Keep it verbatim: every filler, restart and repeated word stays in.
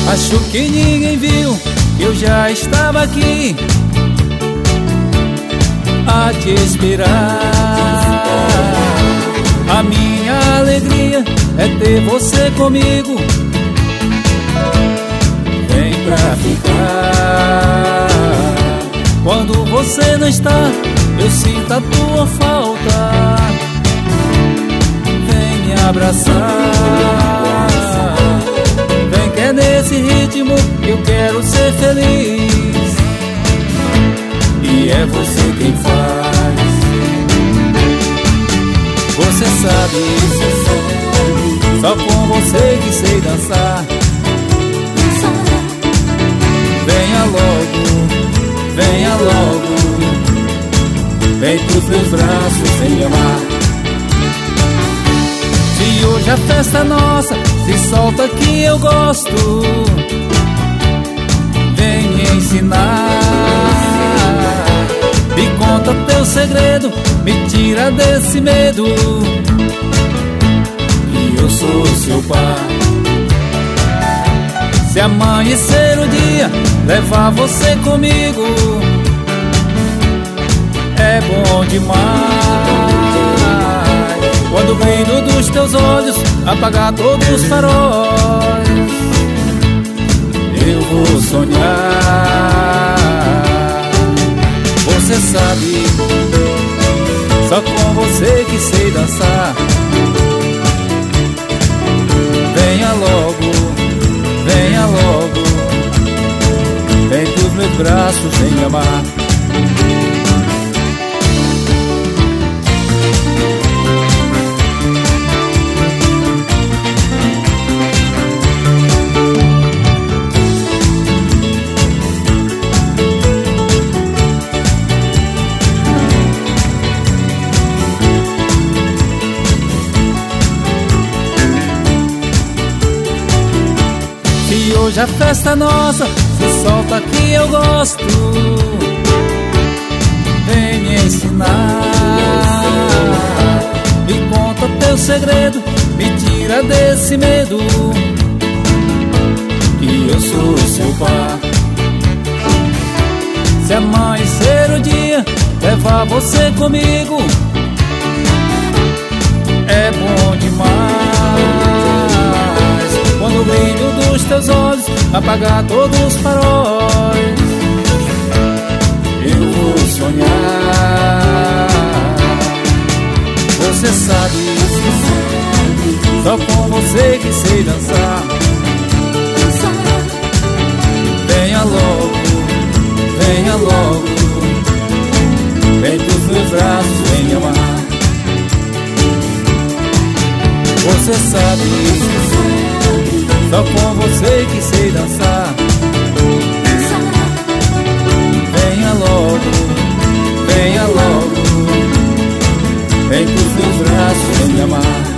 Acho que ninguém viu que eu já estava aqui a te esperar. A minha alegria é ter você comigo. Vem pra ficar. Quando você não está, eu sinto a tua falta. Vem me abraçar. Vem que é nesse ritmo que eu quero ser feliz. E é você quem faz. Você sabe, só com você que sei dançar. Venha logo, venha logo. Vem pros meus braços, vem me amar. Se hoje a festa é nossa, se solta que eu gosto. Vem me ensinar. Me conta teu segredo, me tira desse medo. E eu sou seu pai. Se amanhecer o dia, levar você comigo. É bom demais. Quando o brilho dos teus olhos apagar todos os faróis, eu vou sonhar. Você sabe, só com você que sei dançar. Venha logo, venha logo. Vem pros meus braços, vem me amar. Se hoje a festa é nossa, se solta que eu gosto. Vem me ensinar. Me conta teu segredo, me tira desse medo. E eu sou seu pai. Se amanhecer o dia, levar você comigo. É bom demais. Quando o brilho dos teus olhos apagar todos os faróis, eu vou sonhar. Você sabe, só com você que sei dançar. Venha logo, venha logo. Vem pros meus braços, vem me amar. Você sabe, só com você que sei dançar. Venha logo, venha logo. Vem pros meus braços, vem me amar.